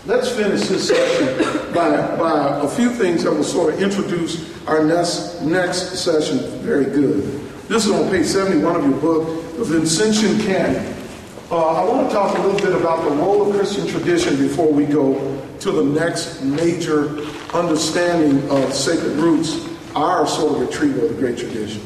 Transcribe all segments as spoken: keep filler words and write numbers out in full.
let's finish this session by, by a few things that will sort of introduce our next, next session very good. This is on page seventy-one of your book, The Vincentian Canon. Uh, I want to talk a little bit about the role of Christian tradition before we go to the next major understanding of sacred roots, our sort of retrieval of the great tradition.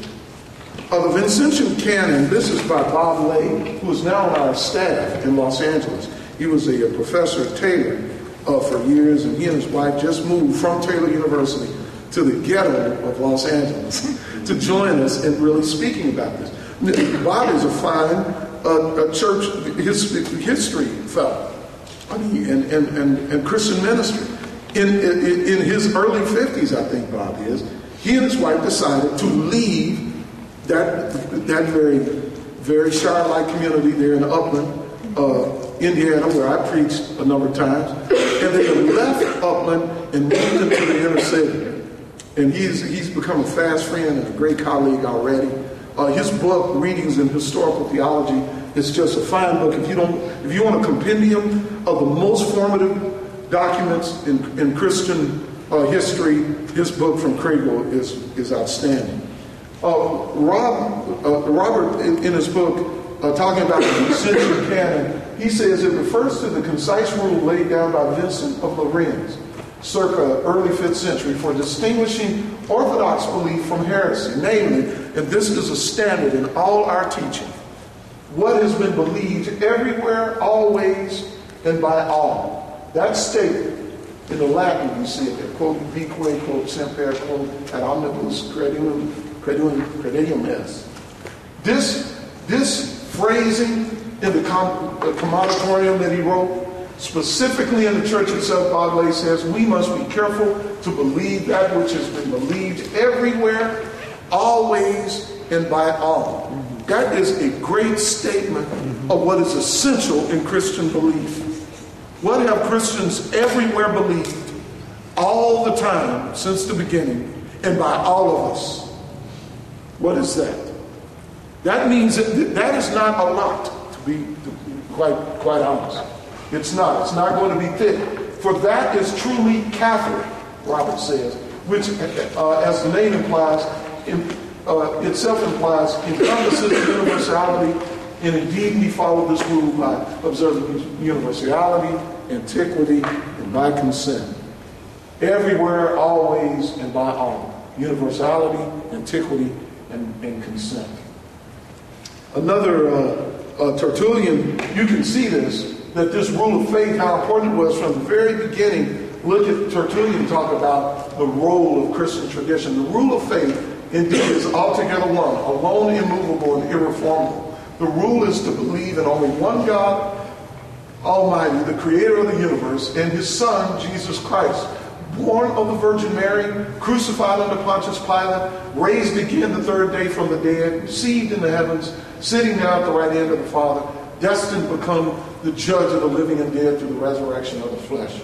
Uh, the Vincentian Canon, this is by Bob Lay, who is now on our staff in Los Angeles. He was a, a professor at Taylor uh, for years, and he and his wife just moved from Taylor University to the ghetto of Los Angeles to join us in really speaking about this. Bob is a fine uh, a church his, history fellow, I mean, and, and, and, and Christian ministry. In, in, in his early fifties, I think Bob is, he and his wife decided to leave that that very, very Charlotte community there in Upland, uh, Indiana, where I preached a number of times, and they left Upland and moved into the inner city. And he's he's become a fast friend and a great colleague already. Uh, his book, Readings in Historical Theology, is just a fine book. If you don't, if you want a compendium of the most formative documents in, in Christian uh, history, his book from Cradle is is outstanding. Uh, Rob, uh, Robert, in, in his book, uh, talking about the Vincentian Canon, he says it refers to the concise rule laid down by Vincent of Lerins, circa early fifth century, for distinguishing orthodox belief from heresy. Namely, and this is a standard in all our teaching, what has been believed everywhere, always, and by all. That's stated in the Latin, you see it there, quote, vique, quote, semper, quote, ad omnibus credulum, credulum, credulum est. This, this phrasing in the com- uh, commoditorium that he wrote, specifically in the church itself, Bob Lay says, we must be careful to believe that which has been believed everywhere, always, and by all. Mm-hmm. That is a great statement mm-hmm. of what is essential in Christian belief. What have Christians everywhere believed, all the time, since the beginning, and by all of us? What is that? That means that that is not a lot, to be, to be quite, quite honest. It's not. It's not going to be thick. For that is truly Catholic, Robert says, which, uh, as the name implies, in, uh, itself implies, encompasses universality, and indeed we follow this rule by observing universality, antiquity, and by consent. Everywhere, always, and by all. Universality, antiquity, and, and consent. Another uh, uh, Tertullian, you can see this, that this rule of faith, how important it was from the very beginning. Look at Tertullian talk about the role of Christian tradition. The rule of faith, indeed, is altogether one, alone, immovable, and irreformable. The rule is to believe in only one God, Almighty, the creator of the universe, and his Son, Jesus Christ, born of the Virgin Mary, crucified under Pontius Pilate, raised again the third day from the dead, received in the heavens, sitting now at the right hand of the Father, destined to become the judge of the living and dead through the resurrection of the flesh.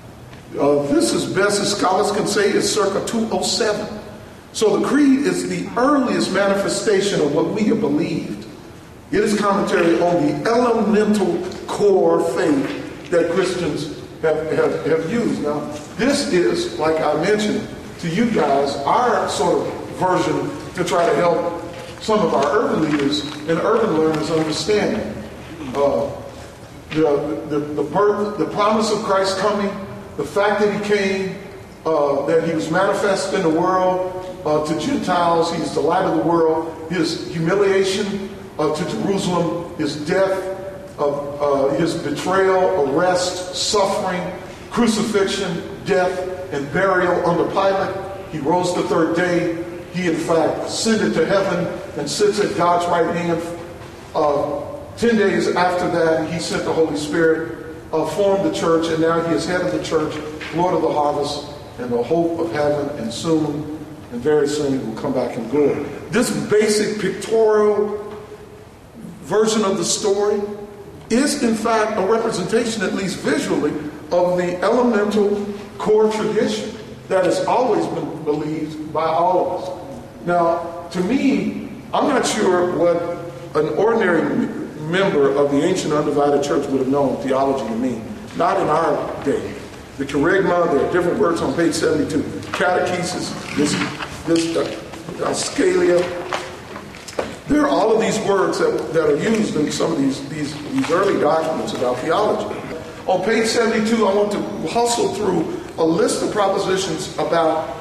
Uh, this, as best as scholars can say, is circa two oh seven. So the creed is the earliest manifestation of what we have believed. It is commentary on the elemental core faith that Christians have, have, have used. Now, this is, like I mentioned to you guys, our sort of version to try to help some of our urban leaders and urban learners understand it. Uh, the, the, the, birth, the promise of Christ coming, the fact that he came, uh, that he was manifest in the world uh, to Gentiles, he's the light of the world, his humiliation uh, to Jerusalem, his death, uh, uh, his betrayal, arrest, suffering, crucifixion, death, and burial under Pilate. He rose the third day. He, in fact, ascended to heaven and sits at God's right hand. Uh, Ten days after that, he sent the Holy Spirit, uh, formed the church, and now he is head of the church, Lord of the harvest, and the hope of heaven, and soon, and very soon, he will come back in glory. This basic pictorial version of the story is, in fact, a representation, at least visually, of the elemental core tradition that has always been believed by all of us. Now, to me, I'm not sure what an ordinary member of the ancient undivided church would have known theology to mean. not in our day. The kerygma, there are different words on page seventy-two. Catechesis, this, this uh, uh, scalia. There are all of these words that, that are used in some of these, these, these early documents about theology. On page seventy-two, I want to hustle through a list of propositions about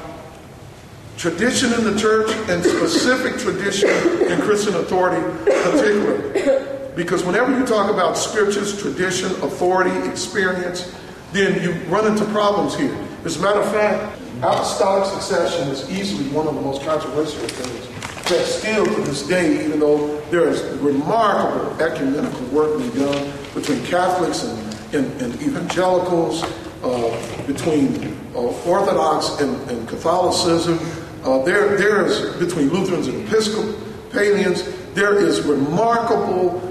tradition in the church and specific tradition in Christian authority particularly. Because whenever you talk about scriptures, tradition, authority, experience, then you run into problems here. As a matter of fact, apostolic succession is easily one of the most controversial things that still to this day, even though there is remarkable ecumenical work being done between Catholics and, and, and evangelicals, uh, between uh, Orthodox and, and Catholicism, uh, there, there is, between Lutherans and Episcopalians, there is remarkable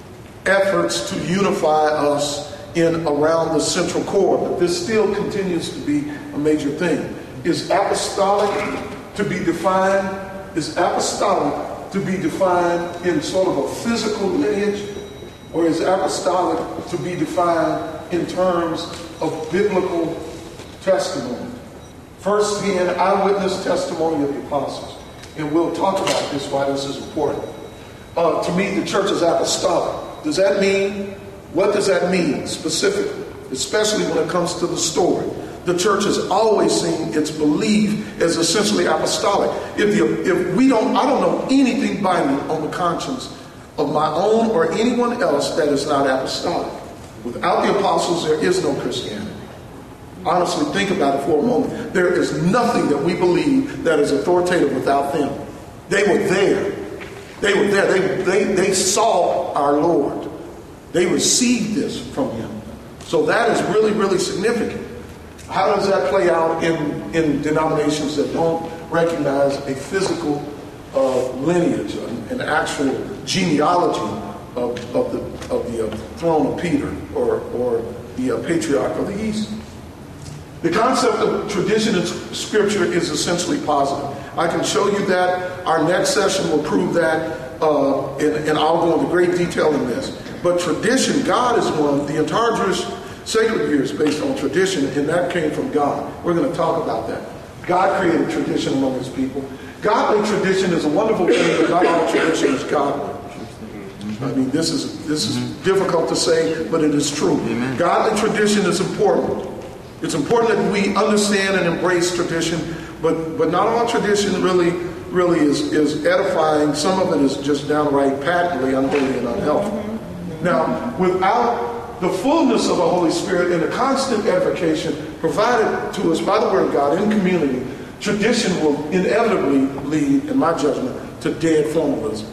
efforts to unify us in around the central core, but this still continues to be a major thing. Is apostolic to be defined? Is apostolic to be defined in sort of a physical lineage, or is apostolic to be defined in terms of biblical testimony? First-hand eyewitness testimony of the apostles, and we'll talk about this, why this is important. Uh, to me, the church is apostolic. Does that mean? What does that mean specifically, especially when it comes to the story? The church has always seen its belief as essentially apostolic. If, the, if we don't, I don't know anything binding on the conscience of my own or anyone else that is not apostolic. Without the apostles, there is no Christianity. Honestly, think about it for a moment. There is nothing that we believe that is authoritative without them. They were there. They were there. They, they, they saw our Lord. They received this from him. So that is really, really significant. How does that play out in, in denominations that don't recognize a physical uh, lineage, an, an actual genealogy of, of the, of the uh, throne of Peter or, or the uh, patriarch of the East? The concept of tradition in Scripture is essentially positive. I can show you that. Our next session will prove that, uh, and, and I'll go into great detail in this. But tradition, God is one. The entire Jewish sacred year is based on tradition, and that came from God. We're going to talk about that. God created tradition among his people. Godly tradition is a wonderful thing, but not all tradition is godly. I mean, this is this is difficult to say, but it is true. Amen. Godly tradition is important. It's important that we understand and embrace tradition, but but not all tradition really really is, is edifying. Some of it is just downright patently unholy and unhealthy. Now, without the fullness of the Holy Spirit and the constant edification provided to us by the Word of God in community, tradition will inevitably lead, in my judgment, to dead formalism.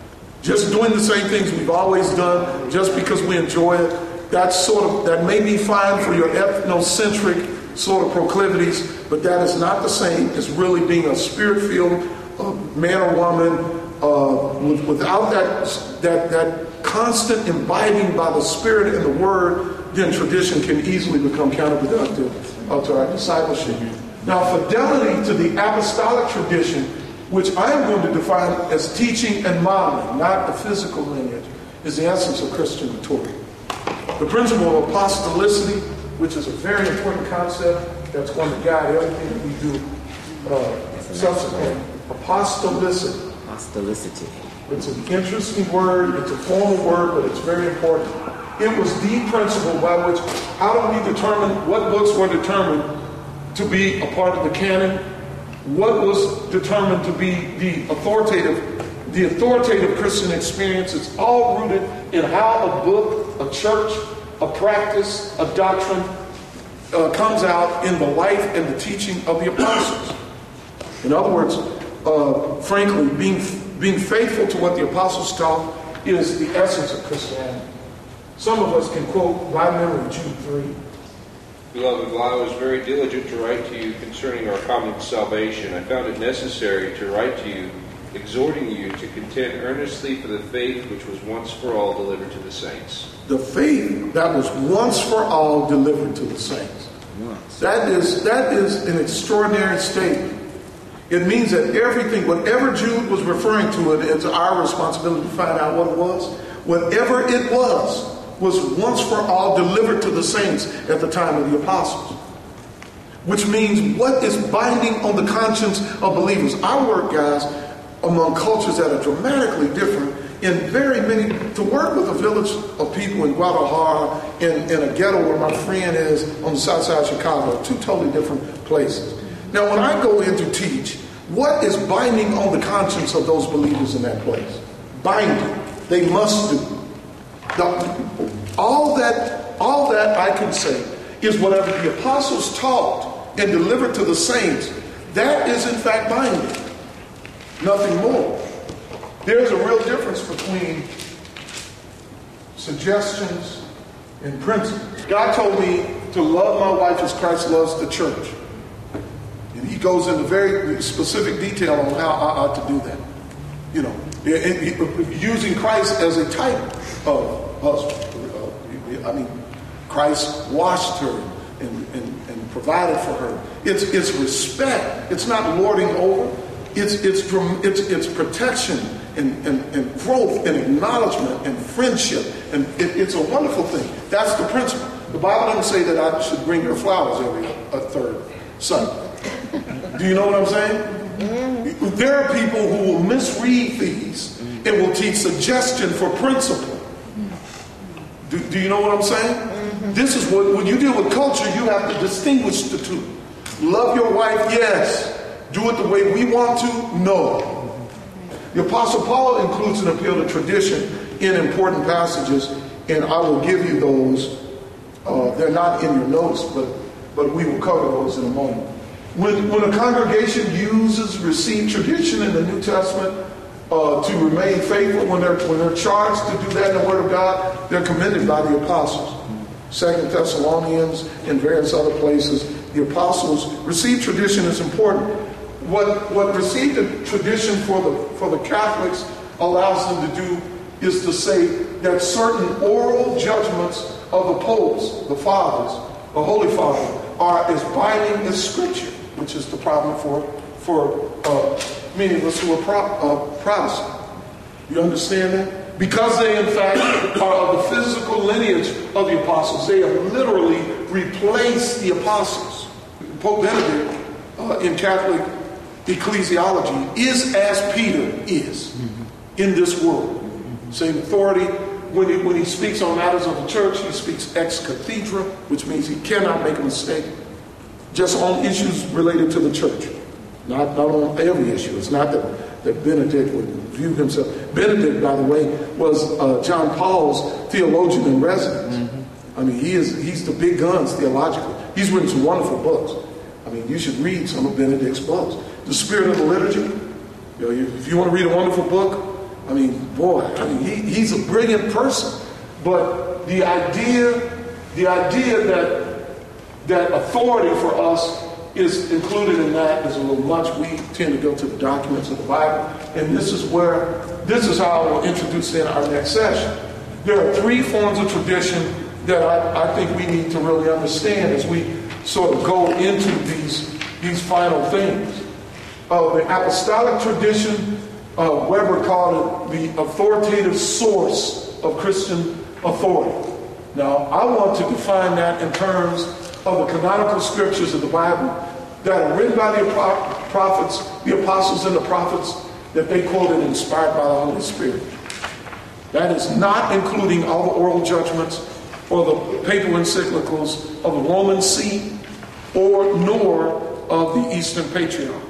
Just doing the same things we've always done, just because we enjoy it, that's sort of, that may be fine for your ethnocentric sort of proclivities, but that is not the same as really being a spirit-filled uh, man or woman uh, with, without that, that, that constant imbibing by the Spirit and the Word. Then tradition can easily become counterproductive uh, to our discipleship. Now, fidelity to the apostolic tradition, which I am going to define as teaching and modeling, not the physical lineage, is the essence of Christian maturity. The principle of apostolicity, which is a very important concept that's going to guide everything that we do uh, subsequently. Apostolicity. Apostolicity. It's an interesting word, it's a formal word, but it's very important. It was the principle by which, how do we determine what books were determined to be a part of the canon? What was determined to be the authoritative, the authoritative Christian experience? It's all rooted in how a book, a church, a practice, a doctrine uh, comes out in the life and the teaching of the apostles. In other words, uh, frankly, being being faithful to what the apostles taught is the essence of Christianity. Some of us can quote by memory Jude three. Beloved, while I was very diligent to write to you concerning our common salvation, I found it necessary to write to you, exhorting you to contend earnestly for the faith which was once for all delivered to the saints. The faith that was once for all delivered to the saints. Once. That is, that is an extraordinary statement. It means that everything, whatever Jude was referring to, it, it's our responsibility to find out what it was. Whatever it was was once for all delivered to the saints at the time of the apostles. Which means what is binding on the conscience of believers. I work, guys, among cultures that are dramatically different in very many, to work with a village of people in Guadalajara, in, in a ghetto where my friend is on the south side of Chicago, two totally different places. Now, when I go in to teach, what is binding on the conscience of those believers in that place? Binding. They must do. The, all that, all that I can say is whatever the apostles taught and delivered to the saints, that is in fact binding. Nothing more. There's a real difference between suggestions and principles. God told me to love my wife as Christ loves the church. And he goes into very specific detail on how I ought to do that. You know, using Christ as a type of husband. I mean, Christ washed her and, and, and provided for her. It's, it's respect. It's not lording over. It's, it's, it's, it's protection. And, and, and growth and acknowledgement and friendship. And it, it's a wonderful thing. That's the principle. The Bible doesn't say that I should bring her flowers every a third Sunday. Do you know what I'm saying? Mm-hmm. There are people who will misread these and will teach suggestion for principle. Do, do you know what I'm saying? Mm-hmm. This is what, when you deal with culture, you have to distinguish the two. Love your wife, yes. Do it the way we want to, no. The Apostle Paul includes an appeal to tradition in important passages, and I will give you those. Uh, they're not in your notes, but, but we will cover those in a moment. When, when a congregation uses received tradition in the New Testament uh, to remain faithful, when they're, when they're charged to do that in the Word of God, they're commended by the apostles. Second Thessalonians and various other places, the apostles, received tradition is important. What, what received tradition for the, for the Catholics allows them to do is to say that certain oral judgments of the popes, the fathers, the Holy Father, are as binding as Scripture, which is the problem for, for uh, many of us who are pro, uh, Protestant. You understand that? Because they, in fact, are of the physical lineage of the apostles, they have literally replaced the apostles. Pope Benedict, uh, in Catholic ecclesiology, is as Peter is mm-hmm. in this world. Mm-hmm. Same authority. When he, when he speaks on matters of the church, he speaks ex cathedra, which means he cannot make a mistake. Just on issues related to the church. Not, not on every issue. It's not that, that Benedict would view himself. Benedict, by the way, was uh, John Paul's theologian in residence. Mm-hmm. I mean, he is he's the big guns theologically. He's written some wonderful books. I mean, you should read some of Benedict's books. The Spirit of the Liturgy. You know, if you want to read a wonderful book, I mean, boy, I mean, he, he's a brilliant person. But the idea, the idea that that authority for us is included in that is a little much. We tend to go to the documents of the Bible, and this is where this is how I will introduce in our next session. There are three forms of tradition that I, I think we need to really understand as we sort of go into these these final things. Uh, the apostolic tradition, uh, Weber called it the authoritative source of Christian authority. Now, I want to define that in terms of the canonical scriptures of the Bible that are written by the prophets, the apostles and the prophets, that they quoted inspired by the Holy Spirit. That is not including all the oral judgments or the papal encyclicals of the Roman See or nor of the Eastern Patriarch.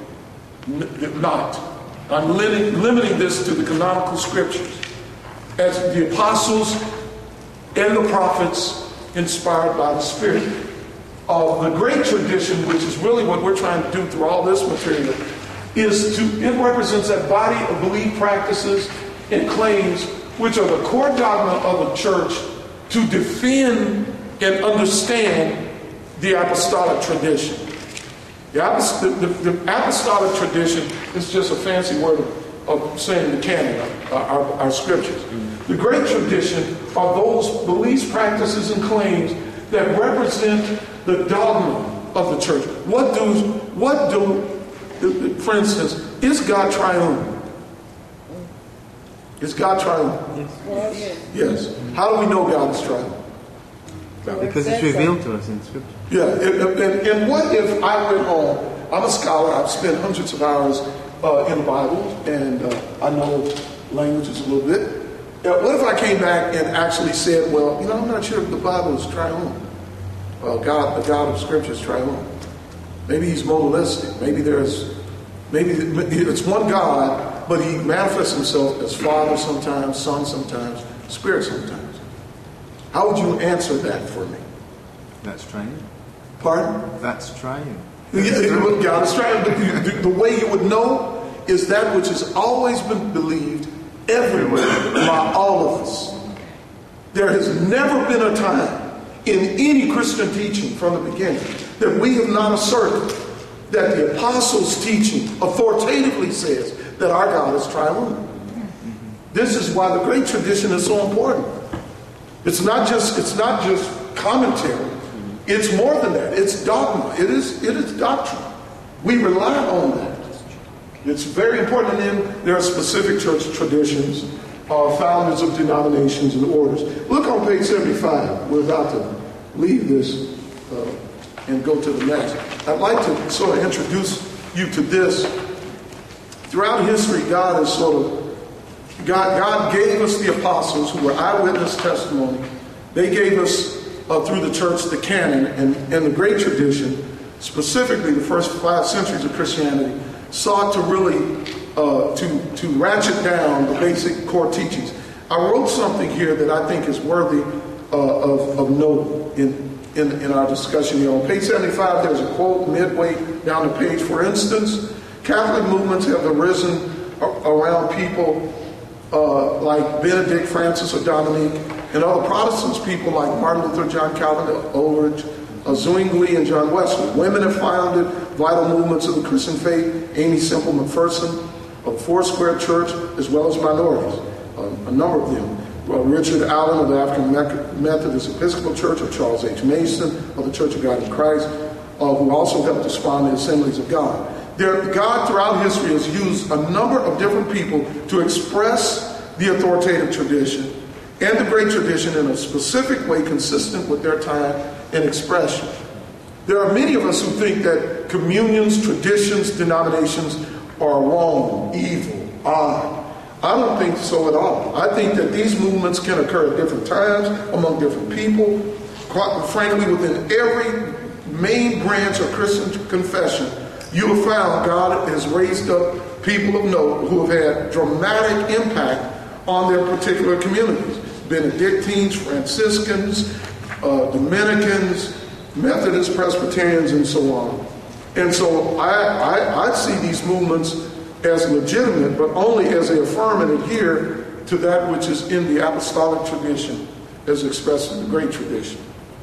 Not. I'm limiting, limiting this to the canonical scriptures as the apostles and the prophets inspired by the Spirit. Uh, the great tradition, which is really what we're trying to do through all this material, is to, it represents that body of belief practices and claims which are the core dogma of the church to defend and understand the apostolic tradition. The, apost- the, the, the apostolic tradition is just a fancy word of, of saying the canon, uh, our, our scriptures. The great tradition are those beliefs, practices, and claims that represent the dogma of the church. What do, what do, for instance, is God triune? Is God triune? Yes. Yes. How do we know God is triune? Because it's revealed to us in Scripture. Yeah, and, and, and what if I went home, I'm a scholar, I've spent hundreds of hours uh, in the Bible, and uh, I know languages a little bit. Uh, what if I came back and actually said, well, you know, I'm not sure if the Bible is triune. Uh, God, the God of Scripture is triune. Maybe he's modalistic. Maybe there's, maybe it's one God, but he manifests himself as Father sometimes, Son sometimes, Spirit sometimes. How would you answer that for me? That's triune. Pardon? That's triune. Yeah, God is triune, but the, the, the way you would know is that which has always been believed everywhere by all of us. There has never been a time in any Christian teaching from the beginning that we have not asserted that the apostles' teaching authoritatively says that our God is triune. This is why the great tradition is so important. It's not just it's not just commentary. It's more than that. It's dogma. It is it is doctrine. We rely on that. It's very important. And then there are specific church traditions, uh, founders of denominations and orders. Look on page seventy-five. We're about to leave this uh, and go to the next. I'd like to sort of introduce you to this. Throughout history, God has sort of God, God gave us the apostles who were eyewitness testimony. They gave us, uh, through the church, the canon and, and the great tradition, specifically the first five centuries of Christianity, sought to really, uh, to, to ratchet down the basic core teachings. I wrote something here that I think is worthy uh, of, of note in, in, in our discussion here. On page seventy-five, there's a quote midway down the page. For instance, Catholic movements have arisen around people Uh, like Benedict, Francis, or Dominique, and other Protestants, people like Martin Luther, John Calvin, Ulrich, uh, Zwingli, and John Wesley. Women have founded vital movements of the Christian faith, Amy Semple McPherson of Foursquare Church, as well as minorities, uh, a number of them. Uh, Richard Allen of the African Methodist Episcopal Church, or Charles H. Mason of the Church of God in Christ, uh, who also helped to spawn the Assemblies of God. There, God throughout history has used a number of different people to express the authoritative tradition and the great tradition in a specific way consistent with their time and expression. There are many of us who think that communions, traditions, denominations are wrong, evil, odd. I don't think so at all. I think that these movements can occur at different times, among different people. Quite frankly, within every main branch of Christian confession, you have found God has raised up people of note who have had dramatic impact on their particular communities. Benedictines, Franciscans, uh, Dominicans, Methodist, Presbyterians, and so on. And so I, I, I see these movements as legitimate, but only as they affirm and adhere to that which is in the apostolic tradition as expressed in the great tradition.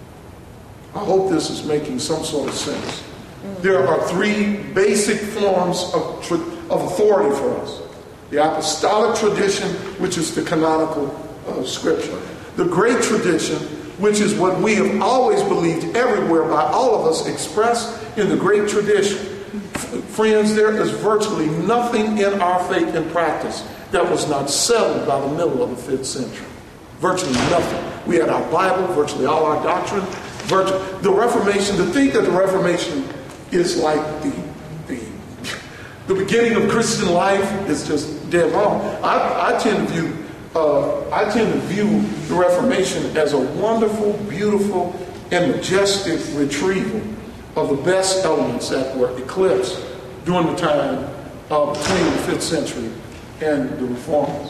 I hope this is making some sort of sense. There are three basic forms of, of authority for us. The apostolic tradition, which is the canonical uh, scripture. The great tradition, which is what we have always believed everywhere by all of us, expressed in the great tradition. F- friends, there is virtually nothing in our faith and practice that was not settled by the middle of the fifth century. Virtually nothing. We had our Bible, virtually all our doctrine. Virtually, the Reformation, to think that the Reformation is like the, the the beginning of Christian life is just dead wrong. I, I tend to view uh, I tend to view the Reformation as a wonderful, beautiful, and majestic retrieval of the best elements that were eclipsed during the time uh, between the fifth century and the Reformers.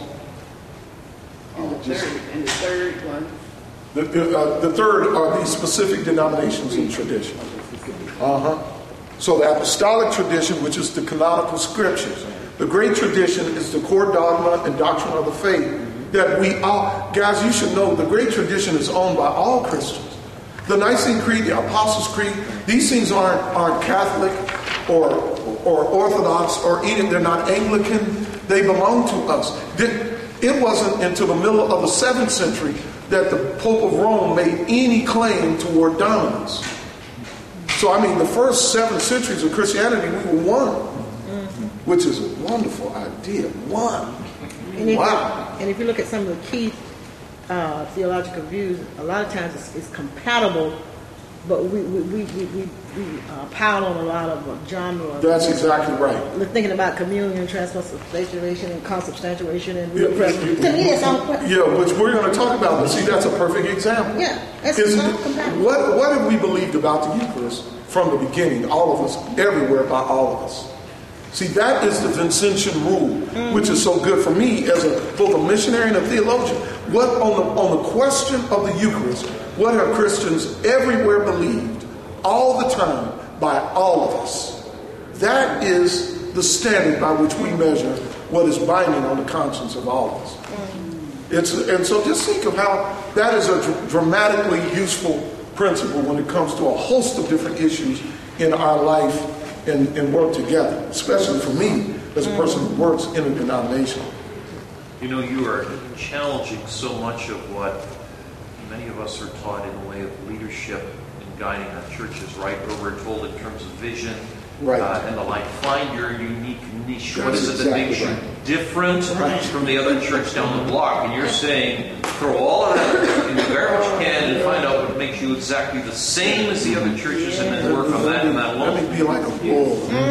And the third, and the third one. The, the, uh, the third are these specific denominations and traditions. Uh-huh. So the apostolic tradition, which is the canonical scriptures. The great tradition is the core dogma and doctrine of the faith that we all, guys, you should know the great tradition is owned by all Christians. The Nicene Creed, the Apostles' Creed, these things aren't, aren't Catholic or, or Orthodox or even, they're not Anglican. They belong to us. It wasn't until the middle of the seventh century that the Pope of Rome made any claim toward dominance. So, I mean, the first seven centuries of Christianity, we were one, which is a wonderful idea. One. And if, Wow. and if you look at some of the key uh, theological views, a lot of times it's, it's compatible, but we we we we, we, we uh, pile on a lot of uh, genre. That's exactly right. We're thinking about communion, transubstantiation, and consubstantiation, and Yeah, real presence. yeah, To me, it's all Yeah, which we're going to talk about. But see, that's a perfect example. Yeah, that's Is- all compatible. what, what have we believed about the Eucharist from the beginning? All of us, everywhere, by all of us. See, that is the Vincentian rule, mm-hmm. which is so good for me as a both a missionary and a theologian. What on the on the question of the Eucharist, what have Christians everywhere believed, all the time, by all of us? That is the standard by which we measure what is binding on the conscience of all of us. Mm-hmm. It's and so just think of how that is a dr- dramatically useful principle when it comes to a host of different issues in our life. And, and work together, especially for me as a person who works in a denomination. You know, you are challenging so much of what many of us are taught in the way of leadership and guiding our churches, right? Where we're told in terms of vision right. uh, and the like, find your unique niche. That's what is it exactly that makes right. you different right. from the other church down the block? And you're saying, throw all of that in the garbage can and find out what makes you exactly the same as the other churches, and then work on that and that alone. Let me be like a bull.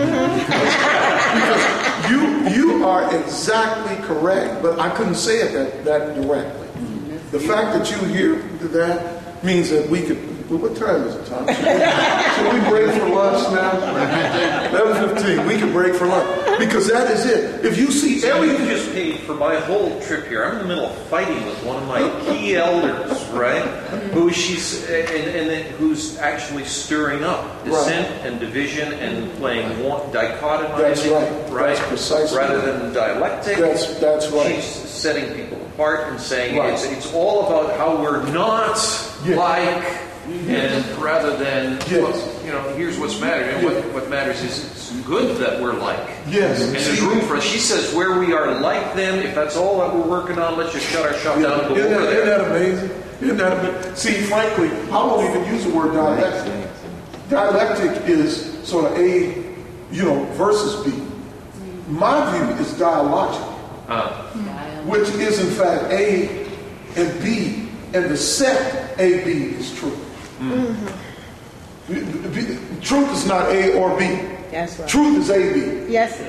Because you you are exactly correct, but I couldn't say it that, that directly. The fact that you hear that means that we could. Well, what time is it, Tom? Should we, should we break for lunch now? eleven fifteen. We can break for lunch. Because that is it. If you see So every... you just paid for my whole trip here. I'm in the middle of fighting with one of my key elders, right? Who she's and, and then who's actually stirring up dissent Right. and division and playing one, dichotomizing, That's right. right? That's precisely Rather right. than dialectic. That's, that's right. She's setting people apart and saying Right. it's it's all about how we're not Yeah. like. And rather than, Yes. well, you know, here's what's mattering. And Yeah. what, what matters is it's good that we're like. Yes. And there's room for us. She says where we are like them, if that's all that we're working on, let's just shut our shop down and go Isn't over that, there. isn't that amazing? Isn't that amazing? See, frankly, I won't even use the word dialectic. Dialectic is sort of A, you know, versus B. My view is dialogic, Uh, which is in fact A and B, and the set A B is true. Mm-hmm. Truth is not A or B. That's right. Truth is A B. Yes, sir.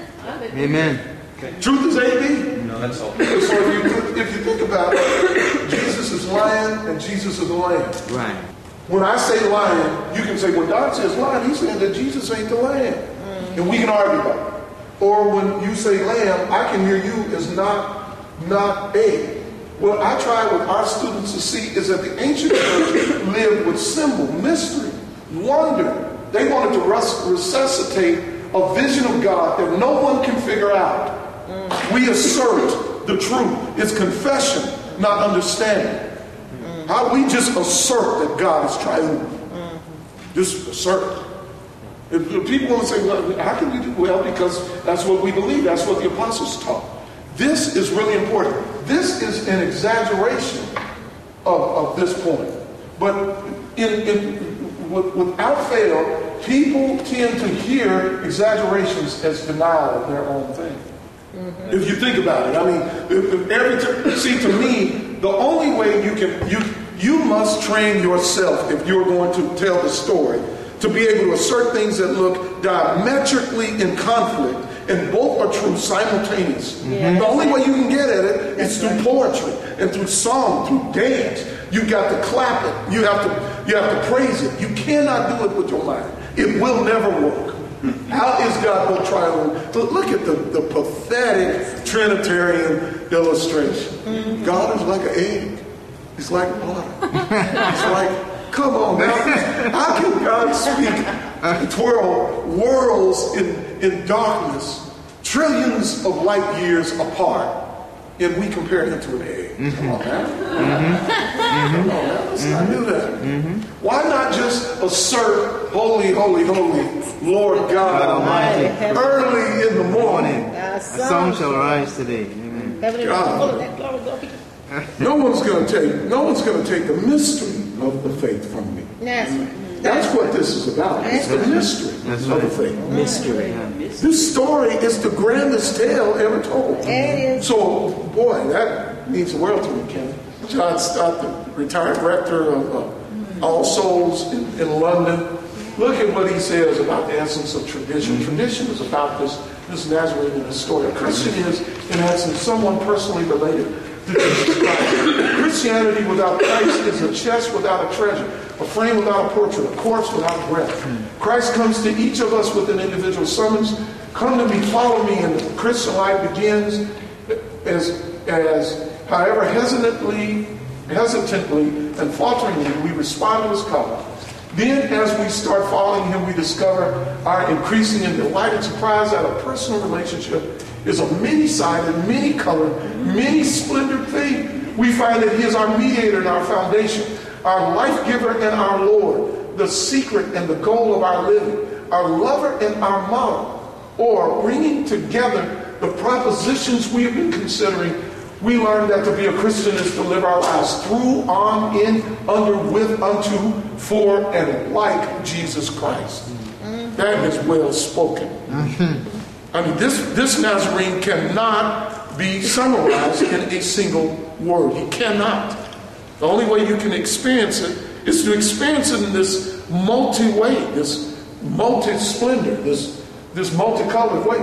Amen. Truth is A B. no, that's all. So if you if you think about it, Jesus is lion and Jesus is the lamb. Right. When I say lion, you can say, when God says lion, he's saying that Jesus ain't the lamb. And we can argue about it. Or when you say lamb, I can hear you as not, not A. What I try with our students to see is that the ancient church lived with symbol, mystery, wonder. They wanted to res- resuscitate a vision of God that no one can figure out. We assert the truth. It's confession, not understanding. How we just assert that God is triune. Just assert. If, if people want to say, well, how can we do well? Because that's what we believe. That's what the apostles taught. This is really important. This is an exaggeration of, of this point. But in, in, with, without fail, people tend to hear exaggerations as denial of their own thing. Mm-hmm. If you think about it, I mean, if, if every t- see, to me, the only way you can you you must train yourself if you're going to tell the story to be able to assert things that look diametrically in conflict, and both are true simultaneously. Yeah. The only way you can get at it is through poetry and through song, through dance. You got to clap it. You have to you have to praise it. You cannot do it with your mind. It will never work. How is God both triune? But look at the, the pathetic Trinitarian illustration. Mm-hmm. God is like an egg. He's like water. He's like, come on now. How can God speak, twirl worlds in, in darkness, trillions of light years apart, and we compare him to an egg? Mm-hmm. Come on now. Mm-hmm. Come on now. Let's not do that. Mm-hmm. Why not just assert, holy, holy, holy, Lord God Almighty, early in the morning? A song shall rise today. Amen. God. No one's going to take. No one's going to take the mystery of the faith from me. Yes. That's what this is about. It's the mystery That's of the right. faith. Mystery. Yeah. This story is the grandest tale ever told. It is. So, boy, that means the world to me, Ken. John Stott, the retired rector of uh, All Souls in, in London, look at what he says about the essence of tradition. Mm-hmm. Tradition is about this, this Nazarene in this story. A Christian is, in essence, someone personally related to Jesus Christ. Christianity without Christ is a chest without a treasure, a frame without a portrait, a corpse without a breath. Mm-hmm. Christ comes to each of us with an individual summons. Come to me, follow me, and the Christian life begins as, as however hesitantly, hesitantly and falteringly we respond to his call. Then as we start following him, we discover our increasing and delighted surprise that a personal relationship is a many-sided, many-colored, many-splendored thing. We find that he is our mediator and our foundation, our life-giver and our Lord, the secret and the goal of our living, our lover and our model. Or bringing together the propositions we have been considering, we learn that to be a Christian is to live our lives through, on, in, under, with, unto, for, and like Jesus Christ. Mm-hmm. That is well spoken. Mm-hmm. I mean, this, this Nazarene cannot be summarized in a single word. He cannot. The only way you can experience it is to experience it in this multi-way, this multi-splendor, this this multicolored way.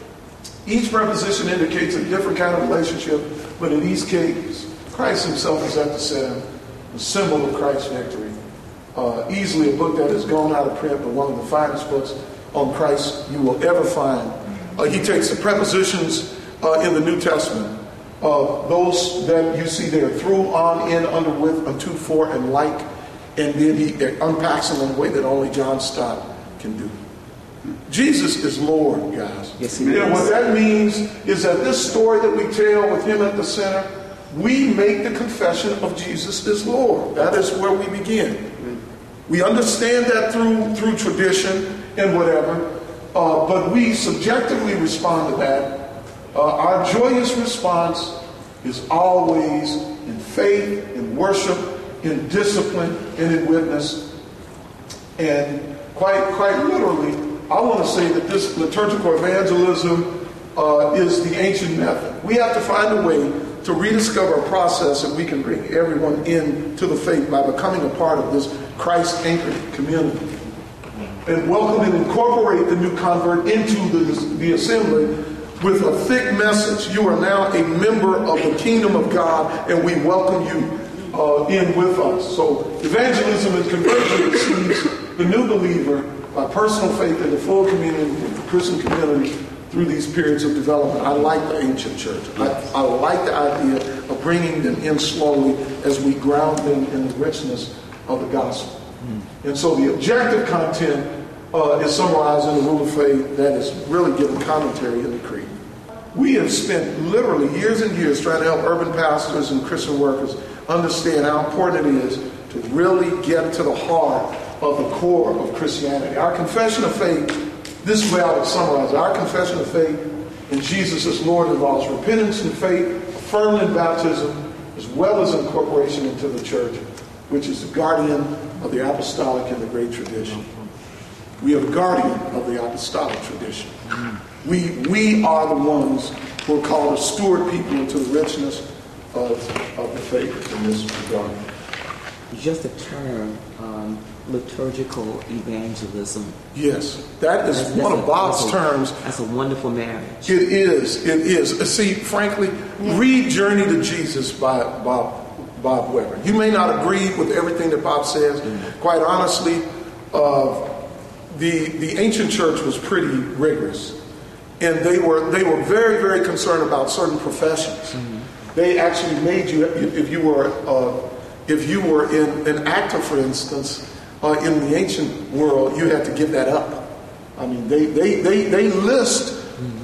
Each preposition indicates a different kind of relationship, but in each case, Christ himself is at the center, the symbol of Christ's victory. Uh, easily a book that has gone out of print, but one of the finest books on Christ you will ever find. Uh, he takes the prepositions uh, in the New Testament, uh, those that you see there, through, on, in, under, with, unto, for, and like, and then he unpacks them in a way that only John Stott can do. Jesus is Lord, guys. Yes, he you know, is. what that means is that this story that we tell with him at the center, we make the confession of Jesus is Lord. That is where we begin. We understand that through through tradition and whatever, uh, but we subjectively respond to that. Uh, our joyous response is always in faith, in worship, in discipline, and in witness. And quite quite literally, I want to say that this liturgical evangelism uh, is the ancient method. We have to find a way to rediscover a process that we can bring everyone into the faith by becoming a part of this Christ-anchored community. And welcome and incorporate the new convert into the, the assembly with a thick message. You are now a member of the kingdom of God, and we welcome you uh, in with us. So evangelism and conversion receives the new believer by personal faith in the full community, the Christian community, through these periods of development. I like the ancient church. I, I like the idea of bringing them in slowly as we ground them in the richness of the gospel. Mm. And so the objective content uh, is summarized in the rule of faith that is really given commentary in the creed. We have spent literally years and years trying to help urban pastors and Christian workers understand how important it is to really get to the heart of the core of Christianity. Our confession of faith, this is where I would summarize it. Our confession of faith in Jesus as Lord involves repentance and faith, affirmed in baptism, as well as incorporation into the church, which is the guardian of the apostolic and the great tradition. We are the guardian of the apostolic tradition. We, we are the ones who are called to steward people into the richness of, of the faith in this regard. Just the term um, liturgical evangelism. Yes, that is That's- one that's of a- Bob's that's a- terms. That's a wonderful marriage. It is. It is. Uh, See, frankly, read Journey to Jesus by Bob, Bob Weber. You may not agree with everything that Bob says. Mm-hmm. Quite honestly, uh, the the ancient church was pretty rigorous, and they were they were very very concerned about certain professions. Mm-hmm. They actually made you, if you were uh, if you were in an actor, for instance, uh, in the ancient world, you had to give that up. I mean, they they they, they list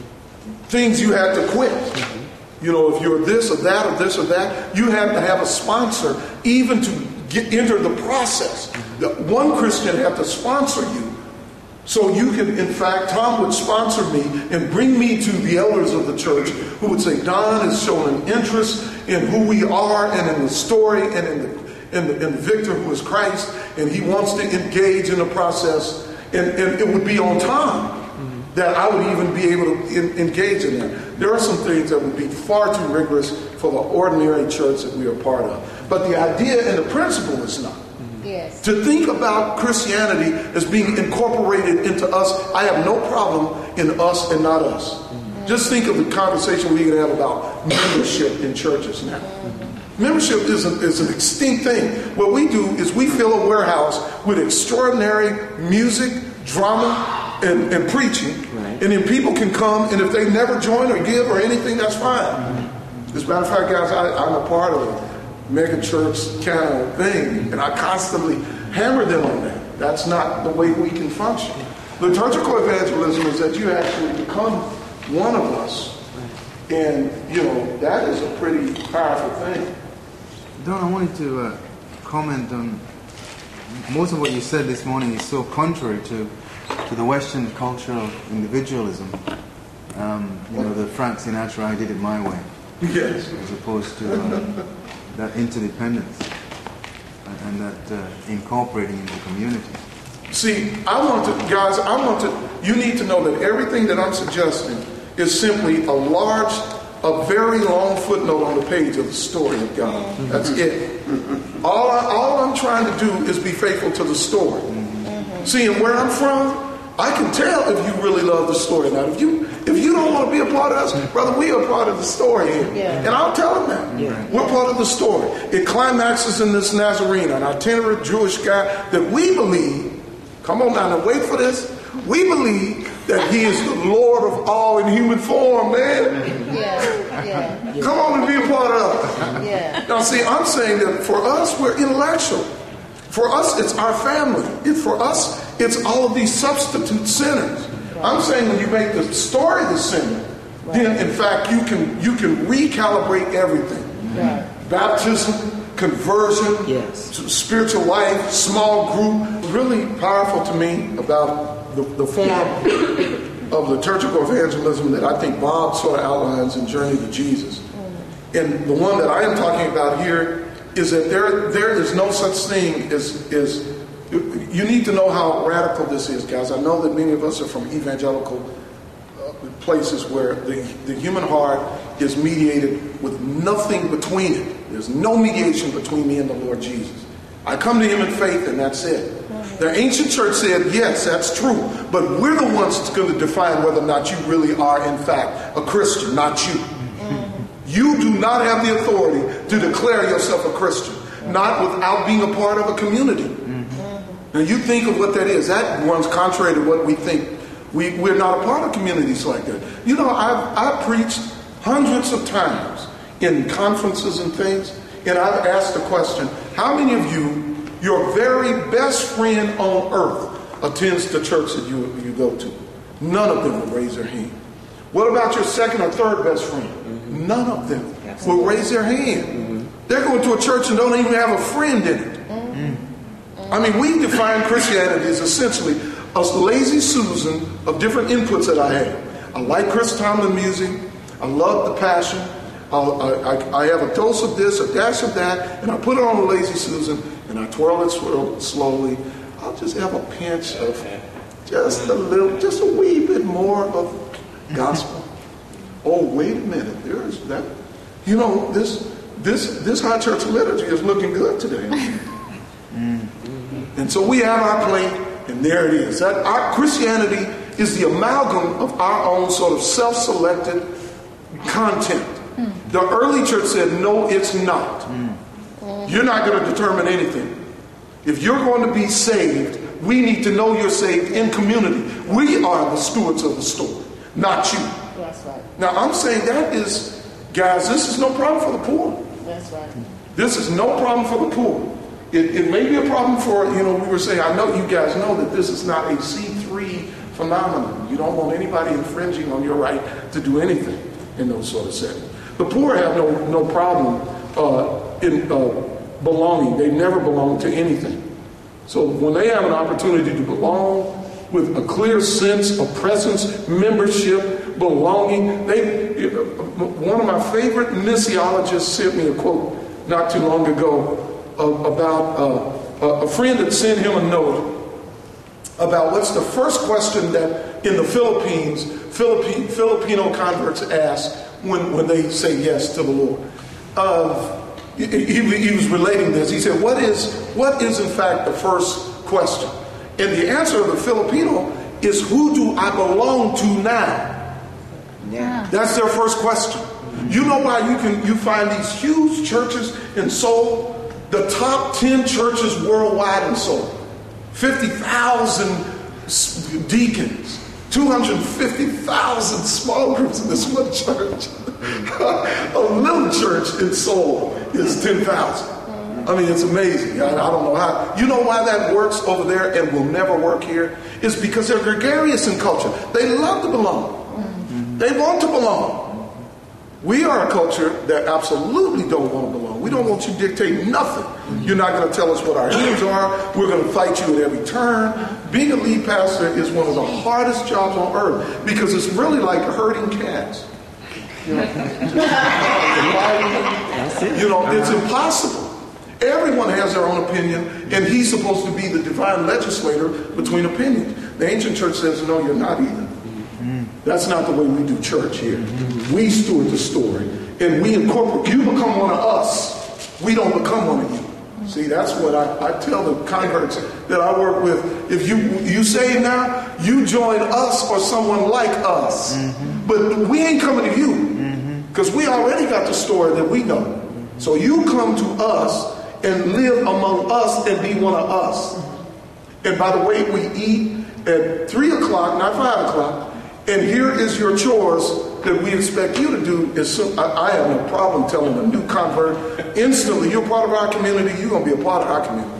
things you had to quit. You know, if you're this or that or this or that, you have to have a sponsor even to get enter the process. The one Christian had to sponsor you. So you can, in fact, Tom would sponsor me and bring me to the elders of the church who would say, Don has shown an interest in who we are and in the story and in the and the, and the victor who is Christ, and he wants to engage in the process, and, and it would be on time that I would even be able to in, engage in that. There are some things that would be far too rigorous for the ordinary church that we are part of. But the idea and the principle is not. Yes. To think about Christianity as being incorporated into us, I have no problem in us and not us. Mm-hmm. Just think of the conversation we can have about membership in churches now. Mm-hmm. Membership is, a, is an extinct thing. What we do is we fill a warehouse with extraordinary music, drama, and, and preaching. Right. And then people can come, and if they never join or give or anything, that's fine. Mm-hmm. As a matter of fact, guys, I, I'm a part of it. Mega church kind of thing, and I constantly hammer them on that. That's not the way we can function. Liturgical evangelism is that you actually become one of us, and you know that is a pretty powerful thing. Don, I wanted to uh, comment on most of what you said this morning is so contrary to to the Western culture of individualism. Um, you know, the Frank Sinatra, I did it my way. Yes. As opposed to uh, that interdependence and that uh, incorporating into community. See, I want to, guys, I want to, you need to know that everything that I'm suggesting is simply a large, a very long footnote on the page of the story of God. That's it. All, I, all I'm trying to do is be faithful to the story. See, and where I'm from, I can tell if you really love the story. Now, if you if you don't want to be a part of us, brother, we are part of the story here. Yeah. And I'll tell them that. Yeah. We're part of the story. It climaxes in this Nazarene, an itinerant Jewish guy that we believe, come on now, now wait for this, we believe that he is the Lord of all in human form, man. Yeah, yeah. Come on and be a part of us. Yeah. Now, see, I'm saying that for us, we're intellectual. For us, it's our family. It, for us, it's all of these substitute sinners. Right. I'm saying when you make the story the sinner, right, then in fact you can you can recalibrate everything. Right. Baptism, conversion, yes, spiritual life, small group. Really powerful to me about the, the form of liturgical evangelism that I think Bob sort of outlines in Journey to Jesus. Mm. And the one that I am talking about here is that there there is no such thing as is. You need to know how radical this is, guys. I know that many of us are from evangelical uh, places where the, the human heart is mediated with nothing between it. There's no mediation between me and the Lord Jesus. I come to him in faith and that's it. The ancient church said, yes, that's true, but we're the ones that's going to define whether or not you really are, in fact, a Christian, not you. You do not have the authority to declare yourself a Christian, not without being a part of a community. Now you think of what that is. That runs contrary to what we think. We, we're not a part of communities like that. You know, I've, I've preached hundreds of times in conferences and things, and I've asked the question, how many of you, your very best friend on earth attends the church that you, you go to? None of them will raise their hand. What about your second or third best friend? Mm-hmm. None of them Absolutely. will raise their hand. Mm-hmm. They're going to a church and don't even have a friend in it. Mm-hmm. I mean, we define Christianity as essentially a lazy Susan of different inputs that I have. I like Chris Tomlin music. I love the Passion. I'll, I, I, I have a dose of this, a dash of that, and I put it on a lazy Susan, and I twirl it swirl slowly. I'll just have a pinch of just a little, just a wee bit more of gospel. Oh, wait a minute. There's that. You know, this this this high church liturgy is looking good today. Mm. And so we have our plate, and there it is. That our Christianity is the amalgam of our own sort of self-selected content. Mm. The early church said, no, it's not. Mm. You're not going to determine anything. If you're going to be saved, we need to know you're saved in community. We are the stewards of the story, not you. That's right. Now, I'm saying that is, guys, this is no problem for the poor. That's right. This is no problem for the poor. It, it may be a problem for, you know, we were saying, I know you guys know that this is not a C three phenomenon. You don't want anybody infringing on your right to do anything in those sort of settings. The poor have no, no problem uh, in uh, belonging. They never belong to anything. So when they have an opportunity to belong with a clear sense of presence, membership, belonging, they, one of my favorite missiologists sent me a quote not too long ago. uh, about uh, a friend had sent him a note about what's the first question that in the Philippines, Philippi- Filipino converts ask when, when they say yes to the Lord. Uh, he, he was relating this. He said, what is, what is in fact the first question? And the answer of the Filipino is, who do I belong to now? Yeah. That's their first question. You know why you can you find these huge churches in Seoul? The top ten churches worldwide in Seoul. fifty thousand deacons. two hundred fifty thousand small groups in this one church. A little church in Seoul is ten thousand. I mean, it's amazing. I, I don't know how. You know why that works over there and will never work here? It's because they're gregarious in culture. They love to belong. They want to belong. We are a culture that absolutely don't want to belong. We don't want you to dictate nothing. You're not going to tell us what our aims are. We're going to fight you at every turn. Being a lead pastor is one of the hardest jobs on earth because it's really like herding cats. You know, you know it's impossible. Everyone has their own opinion, and he's supposed to be the divine legislator between opinions. The ancient church says, no, you're not either. That's not the way we do church here. We steward the story, and we incorporate. You become one of us. We don't become one of you. See, that's what I, I tell the converts that I work with. If you you say now, you join us or someone like us. Mm-hmm. But we ain't coming to you, because we already got the story that we know. So you come to us and live among us and be one of us. And by the way, we eat at three o'clock, not five o'clock. And here is your chores that we expect you to do. Is so, I, I have no problem telling a new convert instantly, you're part of our community, you're going to be a part of our community.